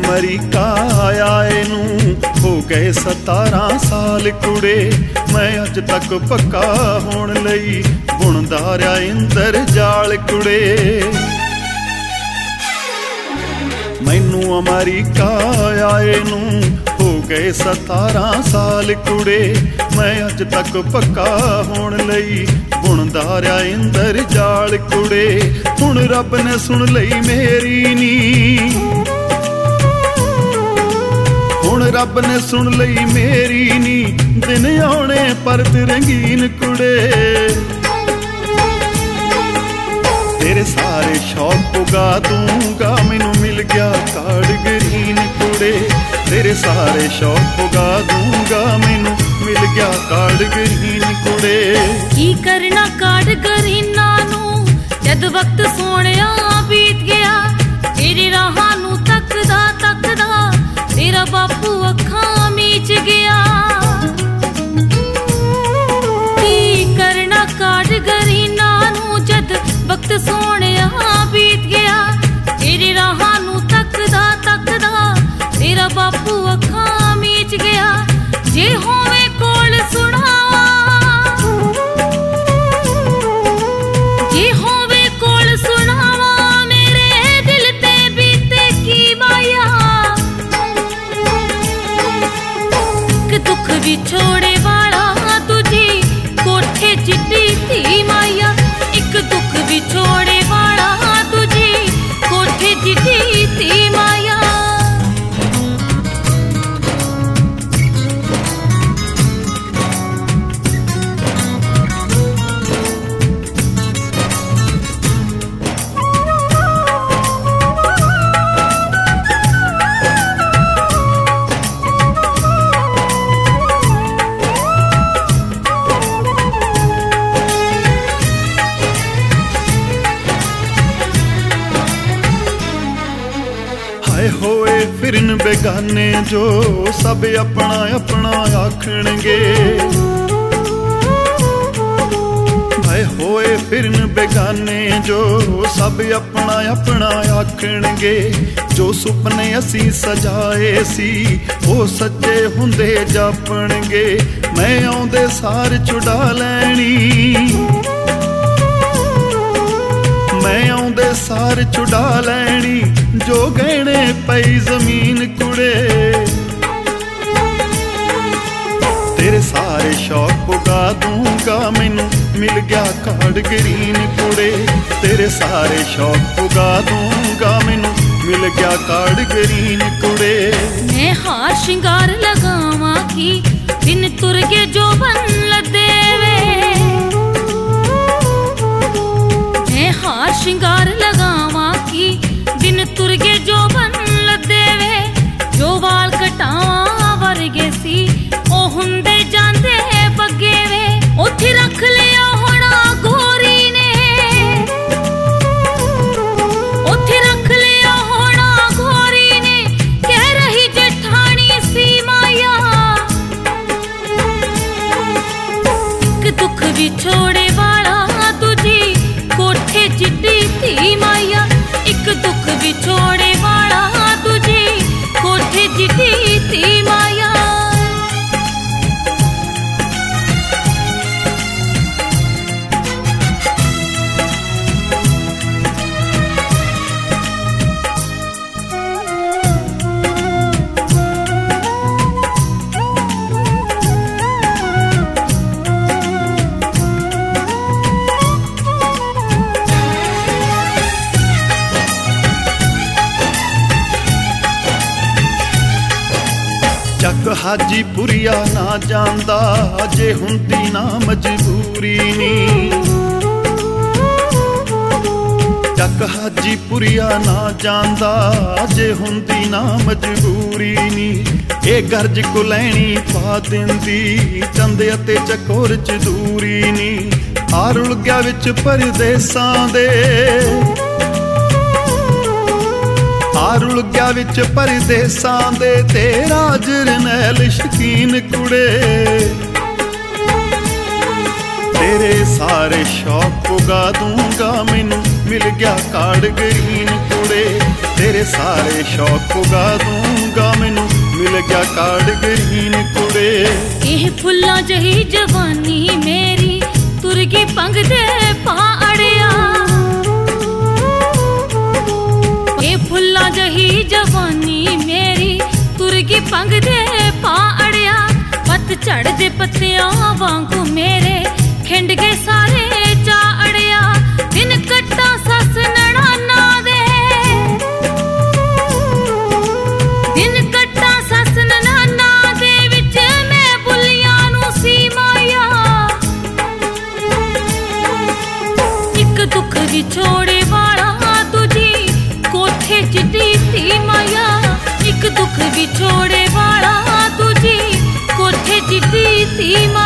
अमरीका आए नू हो गए 17 साल कुड़े, मैं अज तक पक्का होण लई बुणदा रहा इंद्रजाल कुड़े। मैनू अमरीका आए नू हो गए 17 साल कुड़े, मैं अज तक पक्का होण लई बुणदा रहा इंद्रजाल कुड़े। हुण रब ने सुन लई मेरी नी, हुण रब ने सुन लई मेरी नी, दिन आने परत रंगीन कुड़े। तेरे सारे शौक पुगा दूंगा, मैनू मिल गया कार्ड ग्रीन कुड़े। तेरे सारे शौक पुगा दूंगा, मैनू मिल गया कार्ड ग्रीन कुड़े। की करना कार्ड ग्रीना नू जद वक्त सोहणिया बीत गया, तेरे राहां नू तकदा तकदा तेरा बापू अखां मीच गया। की करना कार्ड ग्रीना नू जद वक्त सोहणिया बीत गया, तेरे राहां नू तकदा तकदा तेरा बापू अखां मीच गया। जे होवे कोल सुनावा, जे होवे कोल सुनावा, मेरे दिल ते बीते की माया। कि दुख विछोड़े वाला तुझी कोठे चिट्टी थी माया, एक दुख विछोड़े वाला तुझी कोठे चिट्टी थी माया। होए फिरन बेगाने जो सब अपना अपना आखणगे, भाई होए फिरन बेगाने जो सब अपना अपना आखणगे। जो सुपने असी सजाए सी वो सच्चे हुंदे जापणगे, मैं आउंदे सार छुड़ा लैनी, मैं आउंदे सार छुड़ा लैनी। जो गहने पई जमीन कुड़े, तेरे सारे शौक पुगा दूंगा, मैनू मिल गया कार्ड ग्रीन कुड़े। तेरे सारे शौक पुगा दूंगा, मैनू मिल गया कार्ड ग्रीन कुड़े। मैं हार श्रृंगार लगावा की दिन तुर के जो बन लदे वे, मैं हार श्रृंगार लगावा की दिन तुर के जो बन लदे वे। जो वाल कटावा वर्गे सी ओ हुंदे जांदे बगे वे, उथे रख लिया होना गोरी ने, उथे रख लिया होना गोरी ने, कह रही जेठानी सी माया। कि दुख विछोड़े वाला तुझी कोठे चिट्टी थी माया, एक दुख विछोड़े वाला तुझी कोठे चिट्टी थी माया। चक हाजीपुरिया ना जांदा जे हुंदी ना मजबूरी नी, चक हाजीपुरिया ना जांदा जे हुंदी ना मजबूरी नी। ए गर्ज को लैनी पा दिंदी चंदे अते चकोर च दूरी नी। आ रुल गया विच परदेसां दे, आ रुल गया विच परदेसां दे, तेरा जरनैल शकीन कुड़े। तेरे सारे शौक पुगा दूंगा, मैनू मिल गया कार्ड ग्रीन कुड़े। तेरे सारे शौक पुगा दूंगा मैनू मिल गया कार्ड ग्रीन कुड़े। एह फुल्ला जही जवानी मेरी तुरगी पंग दे पा अड़िया। ए फुल्ला जही जवानी मेरी तुरगी पंग दे पा अड़िया। पत चढ़ दे पत्तियां वांगू मेरे खिंड गए सारे चा अड़िया। दिन कट्टा सस नड़ाना दे, दिन कट्टा सस नड़ाना दे विच मैं बुलियां नू सी माया। एक दुख विछोड़े वाला तुझी कोठे चिट्टी थी माया। एक दुख विछोड़े वाला तुझी कोठे चिट्टी थी माया।